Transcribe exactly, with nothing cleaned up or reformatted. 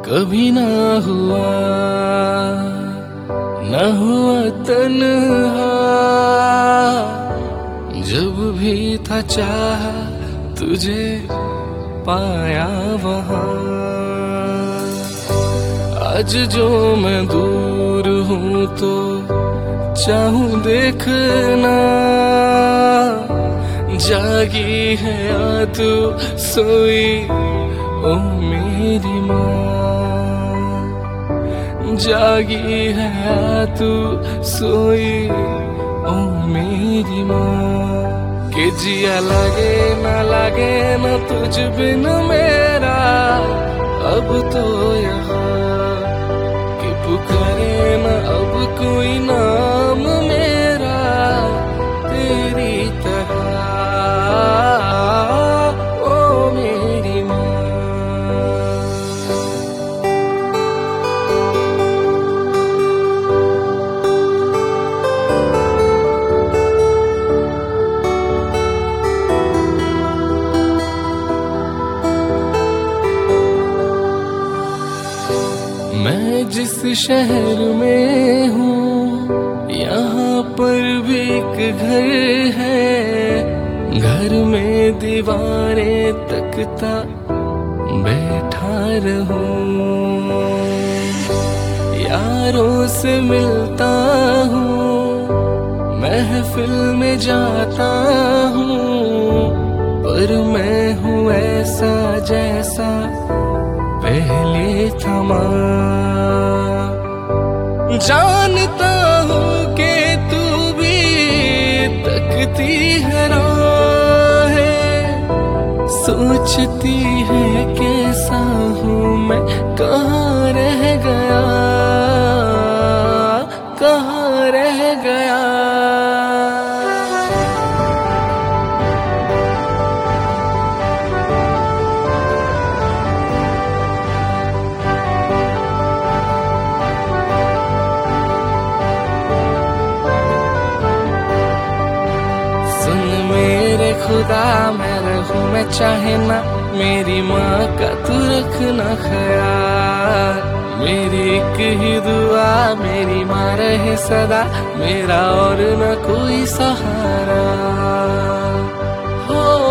कभी ना हुआ न हुआ तन्हा, जब भी था चाहा तुझे पाया वहाँ। आज जो मैं दूर हूँ तो चाहूँ देखना, जागी है या तू सोई ओ मेरी माँ, जागी है या तू सोई ओ मेरी माँ। कि जिया लगे न लगे न तुझ बिन मेरा अब तो यहाँ, कि पुकारे न अब कोई नाम मेरा तेरी तरह ओ मेरी माँ। मैं जिस शहर में हूँ यहाँ पर भी एक घर है, घर में दीवारें तकता बैठा रहूं। यारों से मिलता हूँ, महफिल में जाता हूँ, पर मैं हूँ ऐसा जैसा पहले था माँ। जानता हूँ कि तू भी तकती है राहें, सोचती है कैसा हूँ मैं, कहाँ रह गया कहाँ रह गया। खुदा मैं रहूं मैं चाहे ना, मेरी माँ का तू रखना ख्याल। मेरी एक ही दुआ मेरी माँ रहे सदा, मेरा और न कोई सहारा हो।